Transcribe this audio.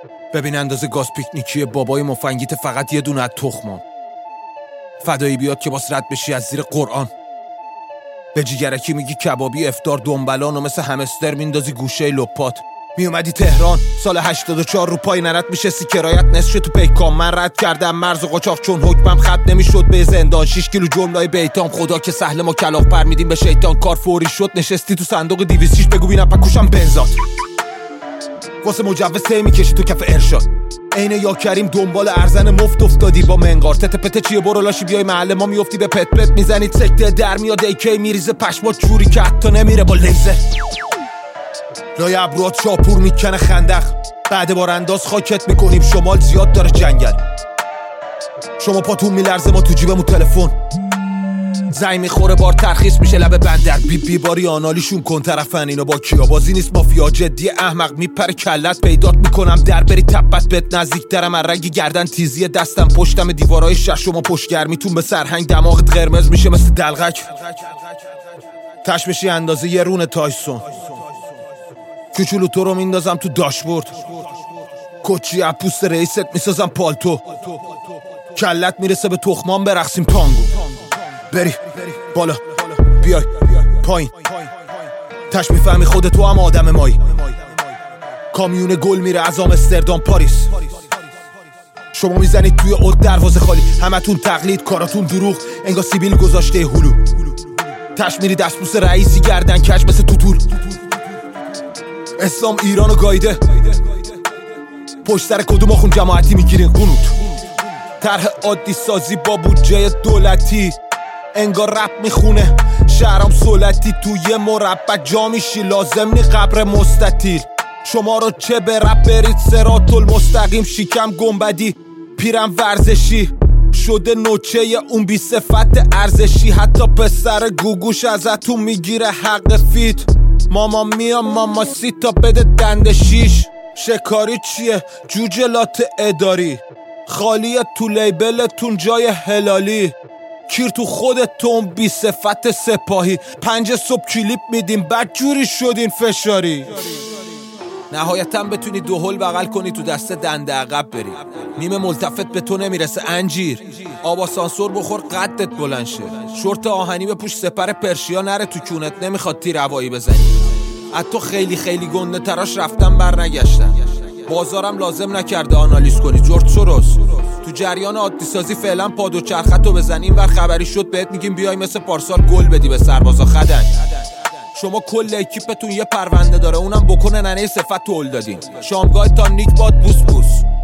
ببین اندازه گاز پیکنیکی بابای مفنگیت فقط یه دونه از تخمام. فدایی بیاد که باس رد بشی از زیر قرآن. به جیگرکی میگی کبابی افطار دنبلان و مثل همستر میندازی گوشه لپات. میومدی تهران سال 84 رو پای نرد میشستی کرایت نصف تو پیکام. من رد کردم مرز و قاچاق چون حکمم ختم نمیشد به زندان. 6 کیلو جملای بیتام خدا که سهل ما کلاغ پر میدیم به شیطان. کار فوری شد نشستی تو صندوق 206 بگو بینم پکوشم بنزات. واسه مجوز تی میکشی تو کف ارشاد. عین یا کریم دنبال ارزن مفت افتادی با منقار. تته پته چیه برو لاشی بیای محل ما میافتی به پت پت میزنید سکته در میاد ایکی میریزه پشمات جوری که حتی نمیره با لیزر. لای ابروات شاپور میکنه خندق. بعد بارانداز خاکت میکنیم شمال زیاد داره جنگل. شما پاتون میلرزه ما تو جیبمون تلفن. زنگ میخوره بار ترخیص میشه لب بندر. بی باری آنالیشون کن طرفن اینو با کیا. بازی نیست مافیا جدی احمق میپره کلت. پیدات میکنم در بری تپت بهت نزدیک ترم. من رنگ گردن تیزی دستم پشتم دیوارای شش. و پشتگرمیتون به سرهنگ دماغت قرمز میشه مثل دلغک. تش میشی اندازه یه رون تایسون. کوچولو تو رو میندازم تو داشبورد. کچی از پوست رئیست میسازم پالتو. کلت میرسه به تخمان برقصیم تانگو. بری بالا بیای پایین. تش میفهمی خودت تو هم آدم مایی. کامیون گل میره از آمستردام پاریس. شما میزنید توی اود دروازه خالی. همتون تقلید کاراتون دروغ. انگار سیبیل گذاشته هلو. تش میری دستبوس رئیسی گردن کش مثل توتول. اسلام ایرانو گایده. پشت سر کدوم آخون جماعتی میگیرین قنوت. طرح عادی سازی با بودجه دولتی. انگار رپ میخونه شهرام سولتی. توی مربع جا میشی لازم نی قبر مستطیل. شما رو چه به رپ برید صراط المستقیم. شیکم گنبدی پیرم ورزشی شده نوچه اون بی صفت ارزشی. حتی پسر گوگوش ازتون میگیره حق فیت. ماما میام ماما سیتا بده دنده شیش. شکاری چیه جوجلات اداری. خالیه تو لیبلتون جای هلالی. کیر تو خودتون بی صفت سپاهی. 5 صبح کلیپ میدیم بعد جوری شدین فشاری. نهایتاً بتونی 2 هول بغل کنی تو دست دنده عقب بری. نیمه ملتفت به تو نمیرسه انجیر. آب آسانسور بخور قدت بلند شه. شورت آهنی بپوش سپر پرشیا نره تو کونت. نمیخواد تیر هوایی بزنی. حتی خیلی خیلی گنده تراش رفتم بر نگشتم. بازارم لازم نکرده آنالیز کنی جورج سوروس. تو جریان عادی سازی فعلا پاد و چرخطو بزنیم. ور خبری شد بهت میگیم بیای مثل پارسال گل بدی به سربازا خدنگ. شما کل اکیپتون یه پرونده داره اونم بکنه ننه صفت تو هل دادین. شامگاه تا نیک باد بوس بوس.